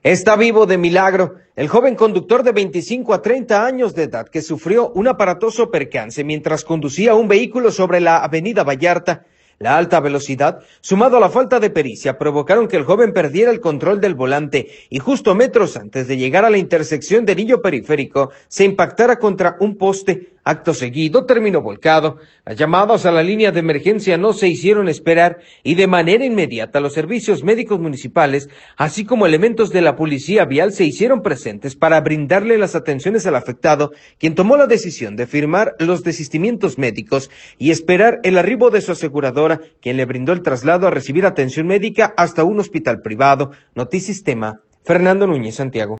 Está vivo de milagro. El joven conductor de 25 a 30 años de edad que sufrió un aparatoso percance mientras conducía un vehículo sobre la avenida Vallarta. La alta velocidad, sumado a la falta de pericia, provocaron que el joven perdiera el control del volante y justo metros antes de llegar a la intersección de Anillo Periférico, se impactara contra un poste. Acto seguido terminó volcado. Las llamadas a la línea de emergencia no se hicieron esperar y de manera inmediata los servicios médicos municipales, así como elementos de la policía vial, se hicieron presentes para brindarle las atenciones al afectado, quien tomó la decisión de firmar los desistimientos médicos y esperar el arribo de su aseguradora, quien le brindó el traslado a recibir atención médica hasta un hospital privado. Notisistema, Fernando Núñez, Santiago.